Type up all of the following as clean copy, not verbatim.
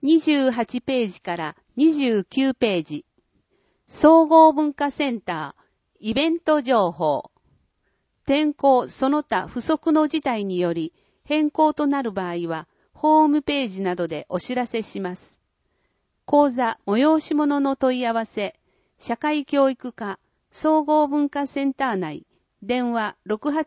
28ページから29ページ。総合文化センター、イベント情報。天候その他不測の事態により変更となる場合は、ホームページなどでお知らせします。講座催し物の問い合わせ、社会教育課、総合文化センター内、電話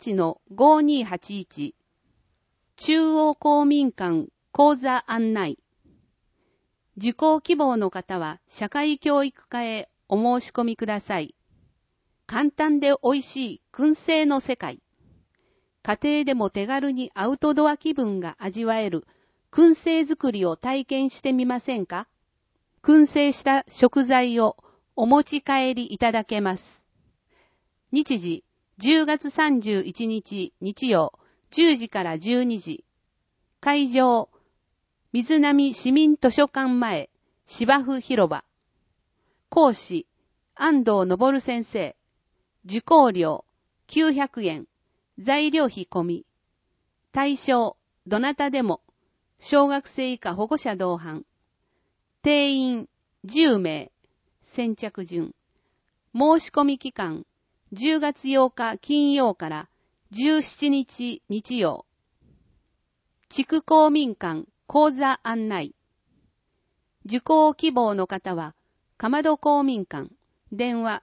68-5281。中央公民館講座案内。受講希望の方は社会教育課へお申し込みください。簡単で美味しい燻製の世界。家庭でも手軽にアウトドア気分が味わえる燻製作りを体験してみませんか？燻製した食材をお持ち帰りいただけます。日時、10月31日日曜、10時から12時。会場、水波市民図書館前、芝生広場。講師、安藤昇先生。受講料、900円。材料費込み。対象、どなたでも。小学生以下保護者同伴。定員、10名。先着順。申し込み期間、10月8日金曜から17日日曜。地区公民館講座案内。受講希望の方は、かまど公民館、電話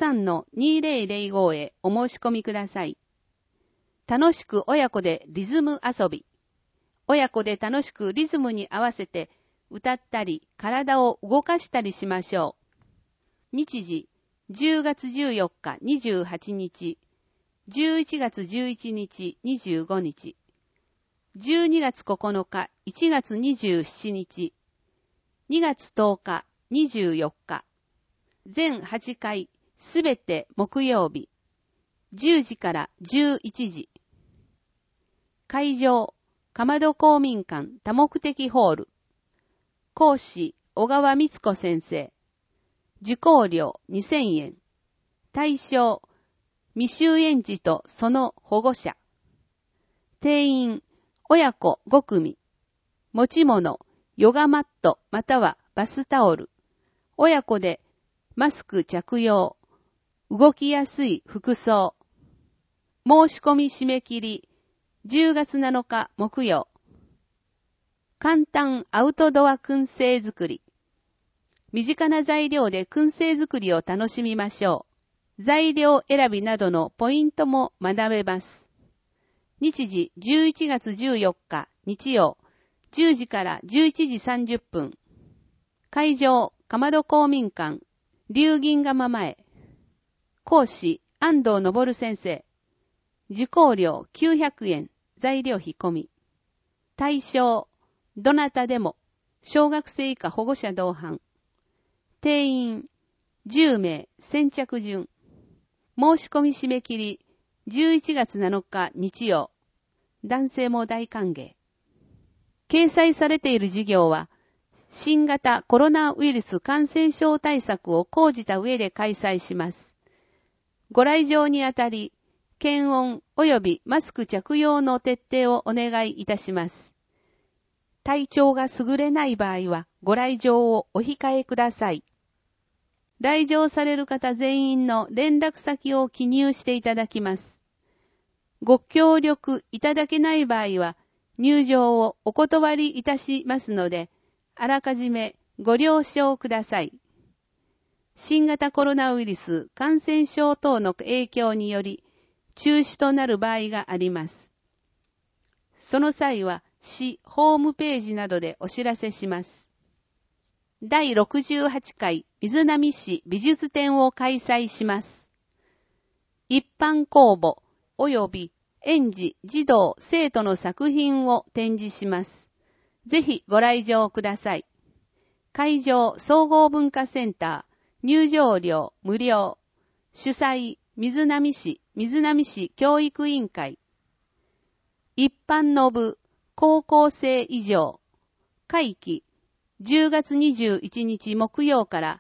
63-2005 へお申し込みください。楽しく親子でリズム遊び。親子で楽しくリズムに合わせて歌ったり体を動かしたりしましょう。日時、10月14日28日、11月11日25日、12月9日1月27日、2月10日24日、全8回すべて木曜日、10時から11時。会場、かまど公民館多目的ホール。講師、小川光子先生。受講料2000円。対象、未就園児とその保護者。定員、親子5組。持ち物、ヨガマットまたはバスタオル。親子でマスク着用。動きやすい服装。申し込み締め切り、10月7日木曜。簡単アウトドア燻製作り。身近な材料で燻製作りを楽しみましょう。材料選びなどのポイントも学べます。日時11月14日日曜、10時から11時30分。会場、かまど公民館、龍銀釜前。講師、安藤昇先生。受講料900円、材料費込み。対象、どなたでも、小学生以下保護者同伴。定員、10名、先着順。申し込み締め切り、11月7日日曜。男性も大歓迎。掲載されている事業は、新型コロナウイルス感染症対策を講じた上で開催します。ご来場にあたり、検温及びマスク着用の徹底をお願いいたします。体調が優れない場合は、ご来場をお控えください。来場される方全員の連絡先を記入していただきます。ご協力いただけない場合は、入場をお断りいたしますので、あらかじめご了承ください。新型コロナウイルス感染症等の影響により、中止となる場合があります。その際は、市ホームページなどでお知らせします。第68回水波市美術展を開催します。一般公募及び園児、児童、生徒の作品を展示します。ぜひご来場ください。会場総合文化センター、入場料無料。主催、水波市教育委員会。一般の部、高校生以上。会期、10月21日木曜から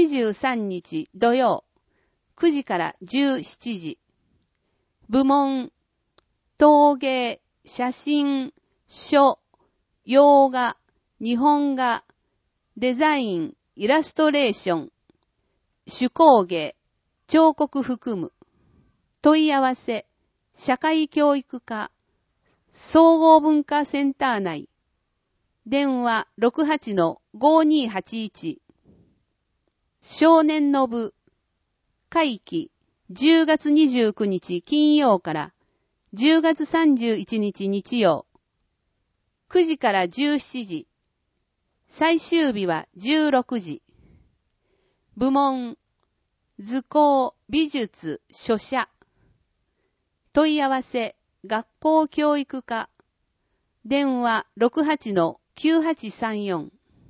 23日土曜、9時から17時。部門、陶芸、写真、書、洋画、日本画、 デザイン、イラストレーション、手工芸、彫刻含む。問い合わせ、社会教育課、総合文化センター内。電話 68-5281。少年の部、会期、10月29日金曜から10月31日日曜。9時から17時。最終日は16時。部門、図工、美術、書写。問い合わせ、学校教育課。電話 68-9834。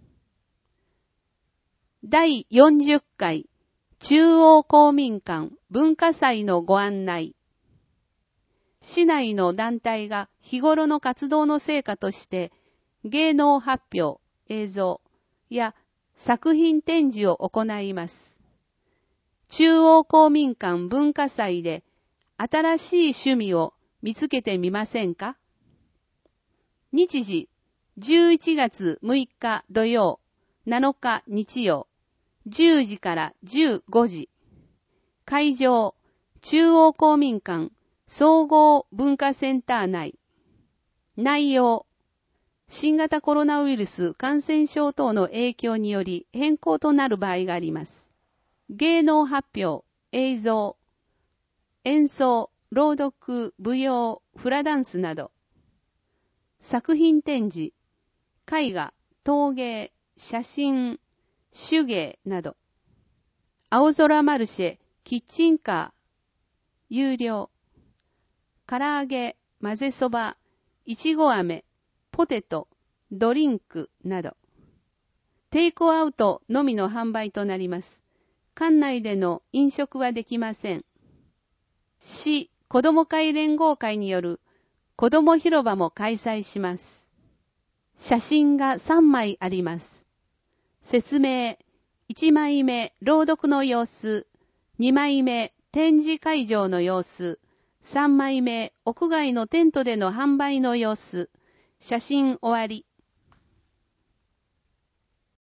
第40回中央公民館文化祭のご案内。市内の団体が日頃の活動の成果として芸能発表、映像や作品展示を行います。中央公民館文化祭で新しい趣味を見つけてみませんか？日時、11月6日土曜、7日日曜、10時から15時。会場、中央公民館総合文化センター内。内容、新型コロナウイルス感染症等の影響により変更となる場合があります。芸能発表、映像、演奏、朗読、舞踊、フラダンスなど。作品展示、絵画、陶芸、写真、手芸など。青空マルシェ、キッチンカー、有料。唐揚げ、混ぜそば、いちご飴、ポテト、ドリンクなど。テイクアウトのみの販売となります。館内での飲食はできません。市子ども会連合会による子ども広場も開催します。写真が3枚あります。説明、1枚目朗読の様子、2枚目展示会場の様子、3枚目屋外のテントでの販売の様子、写真終わり。